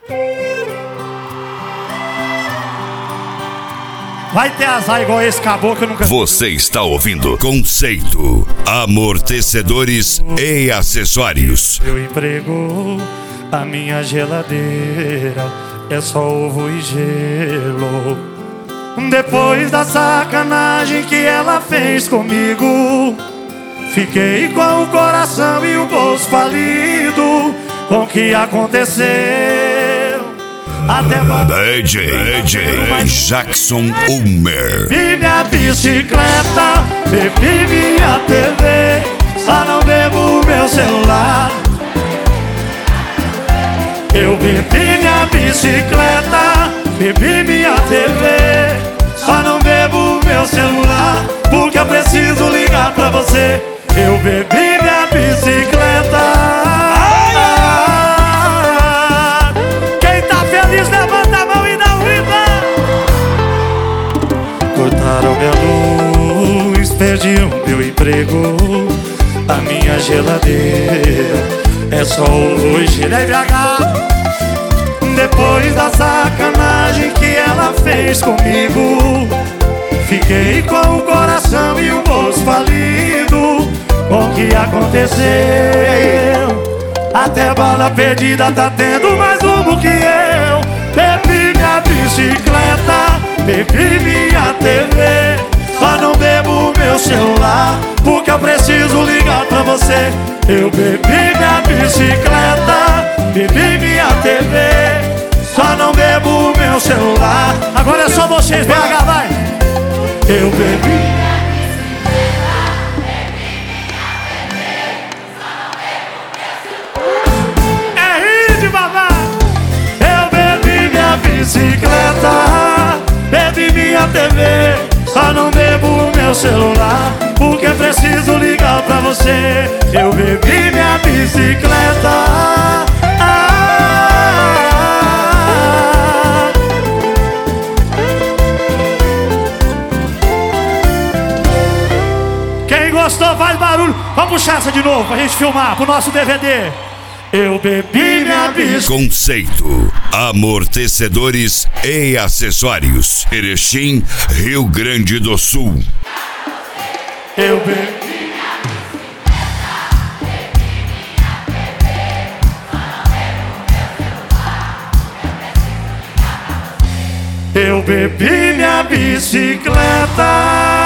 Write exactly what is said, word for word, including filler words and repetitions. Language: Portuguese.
Vai ter azar igual esse caboclo que eu nunca... Você está ouvindo Conceito, amortecedores e acessórios. Meu emprego, a minha geladeira é só ovo e gelo. Depois da sacanagem que ela fez comigo, fiquei com o coração e o bolso falido com o que aconteceu. Até D J, D J Jackson Ulmer. bebi minha bicicleta, bebi minha T V, só não bebo meu celular. Eu bebi minha bicicleta, bebi minha T V, só não bebo meu celular, porque eu preciso ligar pra você. Eu bebi minha bicicleta. Levanta a mão e dá um grito. Cortaram minha luz, perdi o meu emprego, a minha geladeira é só hoje na B H. Depois da sacanagem que ela fez comigo, fiquei com o coração e o bolso falido com o que aconteceu. Até bala perdida tá tendo mais rumo que eu. Bebi minha bicicleta, bebi minha T V, só não bebo meu celular, porque eu preciso ligar pra você. Eu bebi minha bicicleta, bebi minha T V, só não bebo meu celular. Agora é só vocês, B H, vai! Eu bebi. Bicicleta, bebi minha T V, só não bebo meu celular, porque preciso ligar pra você. Eu bebi minha bicicleta. Ah, quem gostou faz barulho. Vamos puxar essa de novo pra gente filmar pro nosso D V D. Eu bebi minha bicicleta. Conceito, amortecedores e acessórios. Erechim, Rio Grande do Sul. Eu bebi. Eu bebi minha bicicleta.